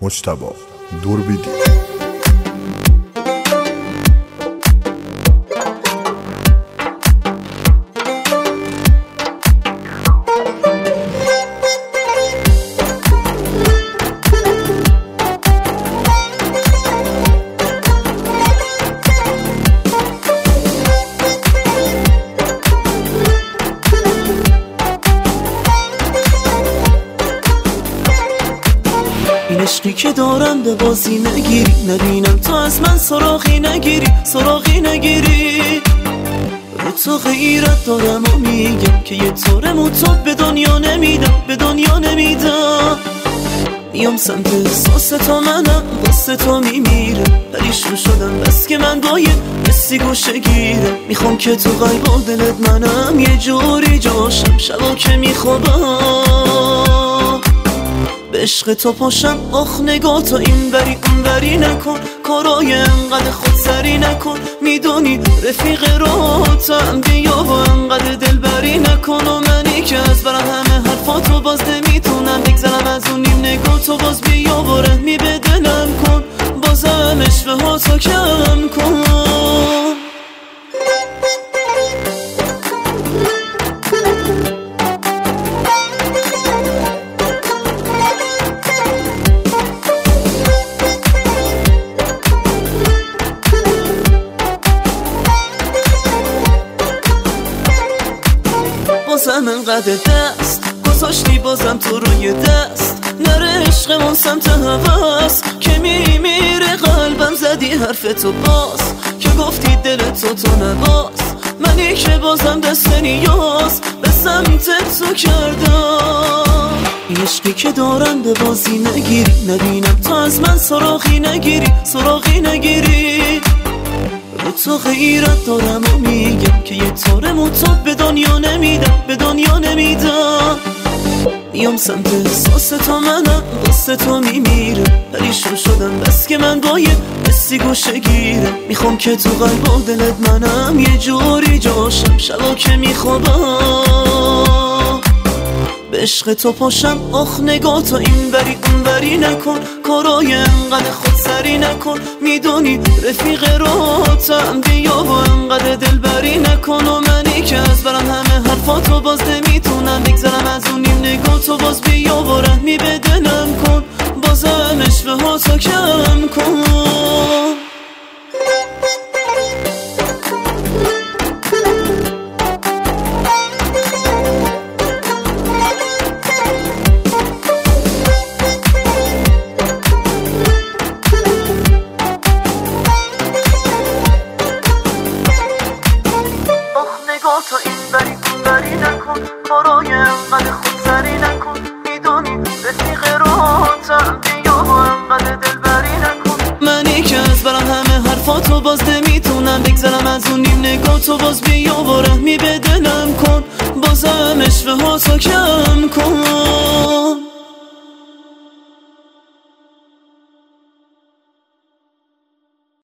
مجتبی دوربیدی. این عشقی که دارم به بازی نگیری، نبینم تو از من سراغی نگیری رو تو غیرت دارم و میگم که یه طورمو تو به دنیا نمیدم میام سمت احساس تو، منم واسه تو میمیرم، پریشون شدم بس که من با یه حسی گوشه گیرم، میخوام که تو قلب و دلت منم یه جوری جاشم، شبا که میخوابم به عشق تو پاشم. آخ نگاه تو این بری اون بری نکن، کارای انقدر خودسری نکن، میدونی رفیق راحتم، بیا و انقدر دلبری نکن. و منی که از برم همه حرفاتو باز نمیتونم بگذرم از اون نیم نگاه تو، باز بیا و رحمی به دلم کن، بازم عشق هاتو کم کن. بازم انقدر دست گذاشتی بازم تو روی دست، نره عشقمون سمت هوس که میمیره قلبم، زدی حرف تو باز که گفتی دل تو نباز، منی که بازم دست نیاز به سمت تو کردم. این عشقی که دارم به بازی نگیری، نبینم تو از من سراغی نگیری رو تو غیرت دارم و میگم که یه طورمو تو به دنیا نمیدم میام سمت احساس تو، منم واسه تو میمیرم، پریشون شدم بس که من با یه حسی گوشه گیرم، میخوام که تو قلب و دلت منم یه جوری جاشم، شبا که میخوابم به عشق تو پاشم. آخ نگاه تو این بری اون بری نکن، کارای انقدر خودسری نکن، میدونی رفیق راحتم، بیا و انقدر دلبری نکن. و منی که از برم همه حرفاتو باز نمیتونم بگذرم از اون نیم نگاه تو، باز بیا و رحمی به دلم کن، بازم عشق هاتو کم کن. تو این بری اون بری نکن، کارای انقدر خودسری نکن، میدونی رفیق راحتم، بیا و انقدر دلبری نکن. منی که از برم همه حرفاتو باز نمیتونم بگذرم از اون نیم نگاه تو، باز بیا و رحمی به دلم کن، بازم عشق هاتو کم کن.